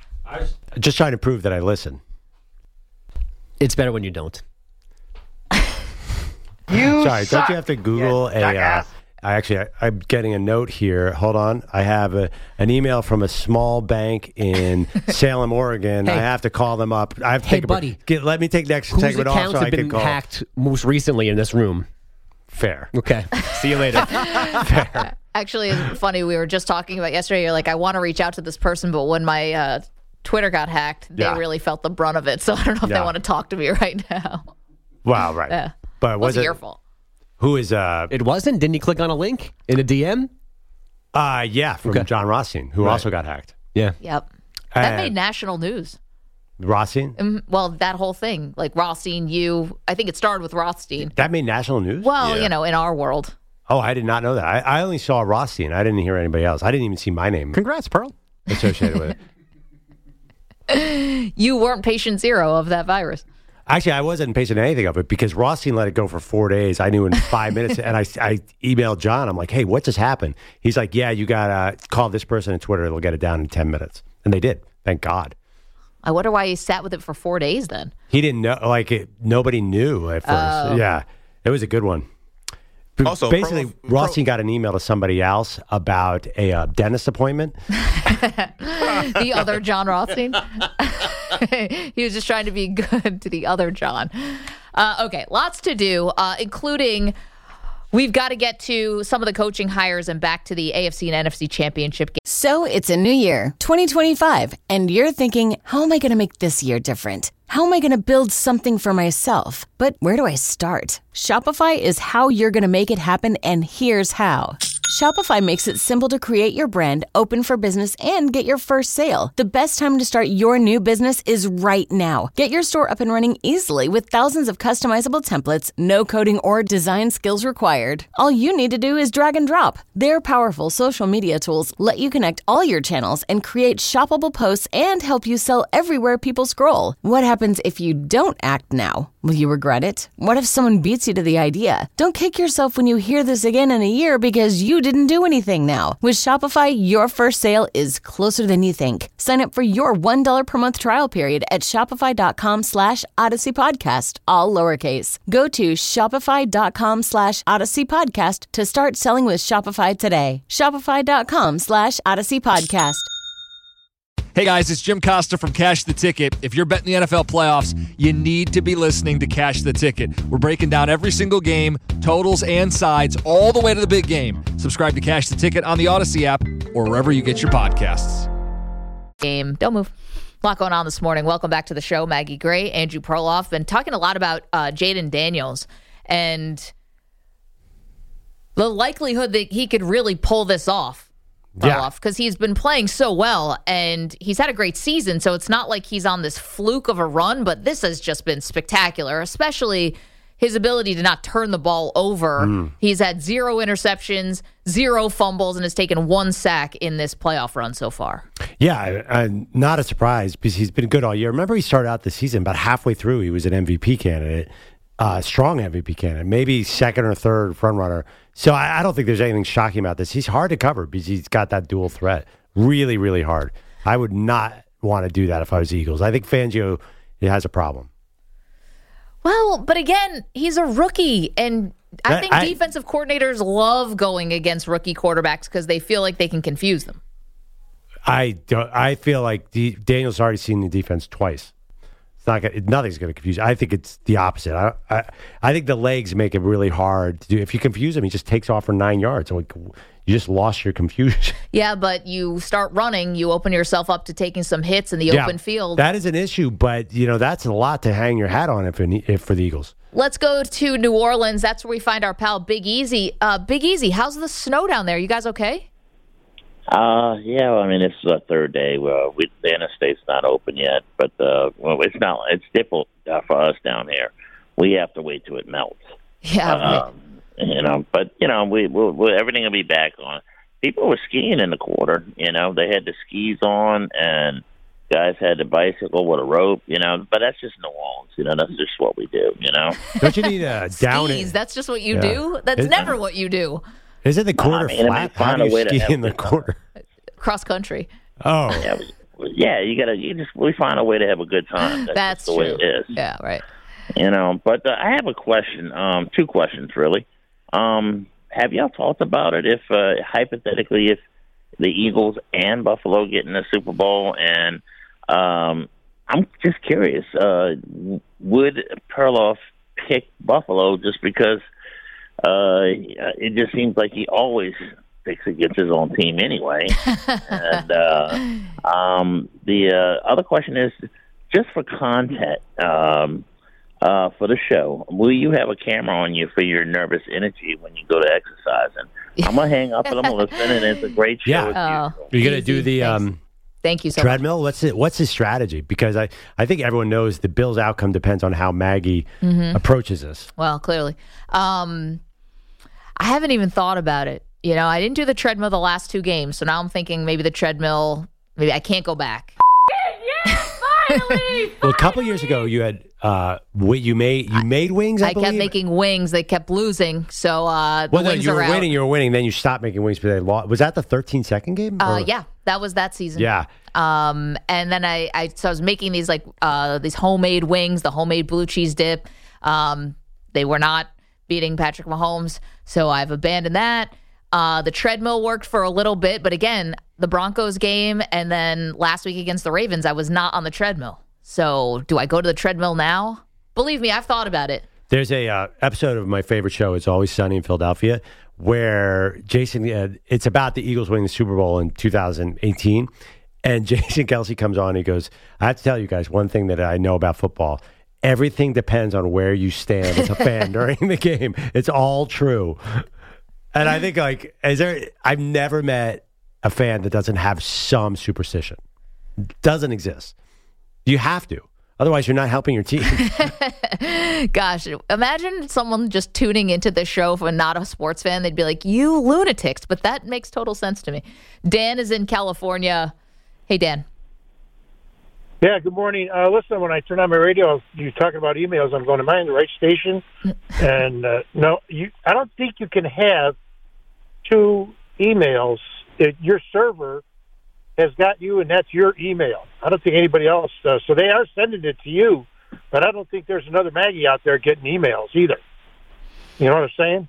Just trying to prove that I listen. It's better when you don't. You Sorry, suck. Don't you have to Google yes, a... Uh, I actually, I, I'm getting a note here. Hold on. I have a, an email from a small bank in Salem, Oregon. Hey. I have to call them up. I have to Hey, take a buddy. break. Get, let me take next Whose segment off accounts so have I been can call. hacked most recently in this room? Fair. Okay. See you later. Fair. Actually, it's funny. We were just talking about yesterday. You're like, I want to reach out to this person, but when my uh, Twitter got hacked, they Yeah. really felt the brunt of it. So I don't know if Yeah. they want to talk to me right now. Wow, right. Yeah. But was Wasn't it your fault. Who is uh It wasn't? Didn't you click on a link in a D M? uh yeah, from Okay. John Rothstein, who Right. also got hacked. Yeah. Yep. That Uh, made national news. Rothstein? Um, well, that whole thing, like Rothstein, you, I think it started with Rothstein. That made national news? Well, you know, in our world. Oh, I did not know that. I, I only saw Rothstein. I didn't hear anybody else. I didn't even see my name Congrats, Pearl. associated with it. You weren't patient zero of that virus. Actually, I wasn't patient anything of it because Rothstein let it go for four days. I knew in five minutes, and I, I emailed John. I'm like, hey, what just happened? He's like, yeah, you got to call this person on Twitter. They'll get it down in ten minutes. And they did. Thank God. I wonder why he sat with it for four days then. He didn't know. Like, it, nobody knew at first. Oh. Yeah. It was a good one. Also, basically, Pro- Rothstein got an email to somebody else about a uh, dentist appointment. The other John Rothstein. He was just trying to be good to the other John. Uh, okay, lots to do, uh, including we've got to get to some of the coaching hires and back to the A F C and N F C championship game. So it's a new year, twenty twenty-five, and you're thinking, how am I going to make this year different? How am I going to build something for myself? But where do I start? Shopify is how you're going to make it happen, and here's how. Shopify makes it simple to create your brand, open for business, and get your first sale. The best time to start your new business is right now. Get your store up and running easily with thousands of customizable templates, no coding or design skills required. All you need to do is drag and drop. Their powerful social media tools let you connect all your channels and create shoppable posts and help you sell everywhere people scroll. What happens if you don't act now? Will you regret it? What if someone beats you to the idea? Don't kick yourself when you hear this again in a year because you didn't do anything now. With Shopify, your first sale is closer than you think. Sign up for your one dollar per month trial period at shopify.com slash Odyssey Podcast, all lowercase. Go to shopify.com slash Odyssey Podcast to start selling with Shopify today. Shopify.com slash Odyssey Podcast. Hey guys, it's Jim Costa from Cash the Ticket. If you're betting the N F L playoffs, you need to be listening to Cash the Ticket. We're breaking down every single game, totals and sides, all the way to the big game. Subscribe to Cash the Ticket on the Odyssey app or wherever you get your podcasts. Game. Don't move. A lot going on this morning. Welcome back to the show. Maggie Gray, Andrew Perloff. Been talking a lot about uh, Jaden Daniels and the likelihood that he could really pull this off. Perloff, because he's been playing so well and he's had a great season, so it's not like he's on this fluke of a run, but this has just been spectacular, especially his ability to not turn the ball over. Mm. He's had zero interceptions, zero fumbles, and has taken one sack in this playoff run so far. Yeah, I'm not a surprise because he's been good all year. Remember, he started out the season about halfway through, he was an M V P candidate, uh, strong M V P candidate, maybe second or third front runner. So I, I don't think there's anything shocking about this. He's hard to cover because he's got that dual threat. Really, really hard. I would not want to do that if I was the Eagles. I think Fangio has a problem. Well, but again, he's a rookie, and I That- think I- defensive coordinators love going against rookie quarterbacks because they feel like they can confuse them. I don't, I feel like D, Daniel's already seen the defense twice. It's not gonna, nothing's going to confuse you. I think it's the opposite. I, I I think the legs make it really hard to do. If you confuse him, he just takes off for nine yards. Like, you just lost your confusion. Yeah, but you start running, you open yourself up to taking some hits in the Yeah, open field. That is an issue, but you know that's a lot to hang your hat on if, if for the Eagles. Let's go to New Orleans. That's where we find our pal Big Easy. Uh, Big Easy, how's the snow down there? You guys okay? Uh, yeah, well, I mean, this is our third day. Well, we, the interstate's not open yet, but uh, well, it's not. It's difficult uh, for us down here. We have to wait till it melts. Yeah, um, you know. But you know, we, we, we everything will be back on. People were skiing in the quarter. You know, they had the skis on, and guys had the bicycle with a rope. You know, but that's just New Orleans. You know, that's just what we do. You know. Don't you need a down? Skis, that's just what you Yeah. do? That's Is- never what you do. Isn't the quarter I mean, I mean, flat? How find do a you way to ski have in the good time. quarter? Cross country. Oh, Yeah, we, yeah. You gotta. You just we find a way to have a good time. That's, That's just the way true. it is. Yeah, right. You know, but uh, I have a question. Um, two questions, really. Um, have y'all talked about it? If uh, hypothetically, if the Eagles and Buffalo get in the Super Bowl, and um, I'm just curious, uh, would Perloff pick Buffalo just because uh, it just seems like he always picks against his own team anyway? and uh, um, the uh, other question is, just for content. Um, Uh, for the show, will you have a camera on you for your nervous energy when you go to exercise? And I'm gonna hang up and I'm gonna listen, and it's a great show. Yeah. with Oh, you. You're going to do the um, Thank you so much. treadmill? What's it, What's his strategy? Because I, I think everyone knows the Bills' outcome depends on how Maggie Mhm. approaches this. Well, clearly. Um, I haven't even thought about it. You know, I didn't do the treadmill the last two games, so now I'm thinking maybe the treadmill, maybe I can't go back. Well, a couple years ago, you had uh, wi- you made you made wings. I, I believe? kept making wings. They kept losing, so uh, the Well, no, wings you are were out. winning. You were winning. Then you stopped making wings, but they lost. Was that the thirteen second game? Uh, Or- yeah, that was that season. Yeah. Um, and then I, I, so I was making these like uh, these homemade wings, the homemade blue cheese dip. Um, they were not beating Patrick Mahomes, so I've abandoned that. Uh, the treadmill worked for a little bit, but again, the Broncos game and then last week against the Ravens, I was not on the treadmill. So do I go to the treadmill now? Believe me, I've thought about it. There's a uh, episode of my favorite show, It's Always Sunny in Philadelphia, where Jason, uh, it's about the Eagles winning the Super Bowl in two thousand eighteen. And Jason Kelsey comes on and he goes, I have to tell you guys one thing that I know about football. Everything depends on where you stand as a fan during the game. It's all true. And I think, like, is there? I've never met a fan that doesn't have some superstition. Doesn't exist. You have to. Otherwise, you're not helping your team. Gosh, imagine someone just tuning into the show for not a sports fan. They'd be like, you lunatics. But that makes total sense to me. Dan is in California. Hey, Dan. Yeah, good morning. Uh, listen, when I turn on my radio, you're talking about emails. I'm going, am I in the right station? and uh, no, you. I don't think you can have two emails. It, your server has got you, and that's your email. I don't think anybody else does. So they are sending it to you, but I don't think there's another Maggie out there getting emails either. You know what I'm saying?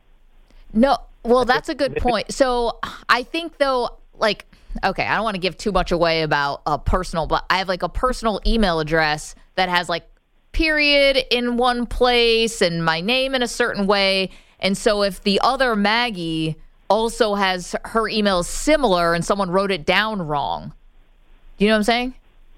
No, well, that's a good point. So I think, though, like, okay, I don't want to give too much away about a personal, but I have, like, a personal email address that has, like, period in one place and my name in a certain way. And so if the other Maggie also has her email similar and someone wrote it down wrong. Do you know what I'm saying?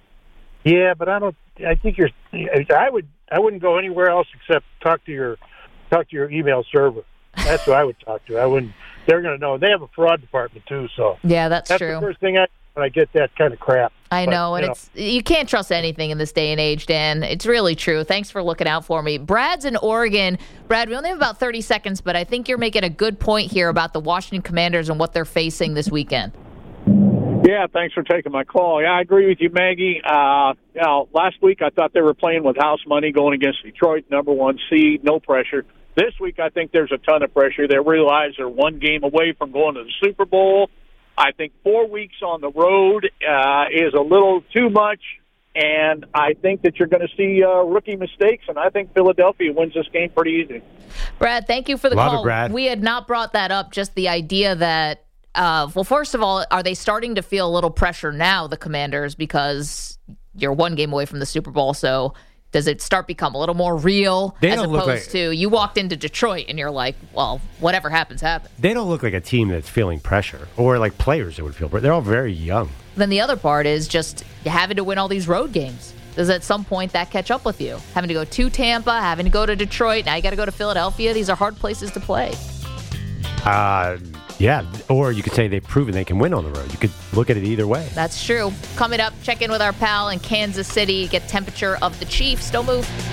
Yeah, but I don't. I think you're. I would. I wouldn't go anywhere else except talk to your talk to your email server. That's who I would talk to. I wouldn't. They're going to know. They have a fraud department too. So yeah, that's, that's true. the first thing I when I get that kind of crap. I but, know, and you it's you can't trust anything in this day and age, Dan. It's really true. Thanks for looking out for me. Brad's in Oregon. Brad, we only have about thirty seconds, but I think you're making a good point here about the Washington Commanders and what they're facing this weekend. Yeah, thanks for taking my call. Yeah, I agree with you, Maggie. Uh, you know, last week I thought they were playing with house money going against Detroit, number one seed, no pressure. This week I think there's a ton of pressure. They realize they're one game away from going to the Super Bowl. I think four weeks on the road uh, is a little too much, and I think that you're going to see uh, rookie mistakes, and I think Philadelphia wins this game pretty easy. Brad, thank you for the Love call. it, Brad. We had not brought that up, just the idea that, uh, well, first of all, are they starting to feel a little pressure now, the Commanders, because you're one game away from the Super Bowl, so does it start become a little more real They as don't look opposed like- to you walked into Detroit and you're like, well, whatever happens, happens. They don't look like a team that's feeling pressure or like players that would feel pressure. They're all very young. Then the other part is just having to win all these road games. Does at some point that catch up with you? Having to go to Tampa, having to go to Detroit, now you got to go to Philadelphia. These are hard places to play. Uh, yeah, or you could say they've proven they can win on the road. You could look at it either way. That's true. Coming up, check in with our pal in Kansas City, get temperature of the Chiefs. Don't move.